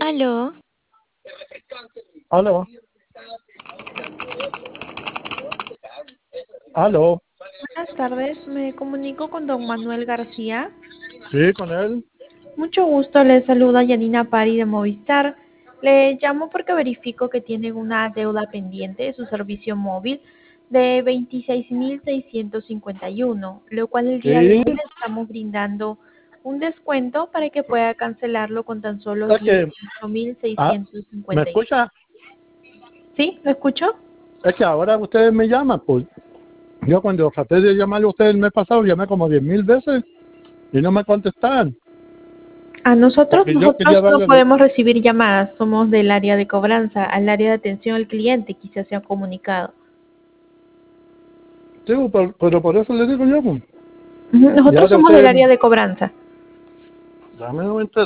Aló, Aló, aló, Buenas tardes, me comunico con don Manuel García. sí, con él. Mucho gusto, le saluda Yanina Pari de Movistar. Le llamo porque verifico que tienen una deuda pendiente de su servicio móvil de 26.651, lo cual el día de Sí, hoy le estamos brindando un descuento para que pueda cancelarlo con tan solo es que, dieciocho mil ah, seiscientos ¿me cincuenta y escucha? ¿Sí? ¿Lo escucho? Es que ahora ustedes me llaman, pues yo cuando traté de llamarle a ustedes el mes pasado, llamé como 10.000 veces y no me contestaban, A nosotros, porque yo quería no darle, podemos recibir llamadas, somos del área de cobranza, al área de atención al cliente, quizás se ha comunicado. digo, pero por eso le digo yo, pues, Ujú, y nosotros ahora somos del ustedes, área de cobranza. dame un momento.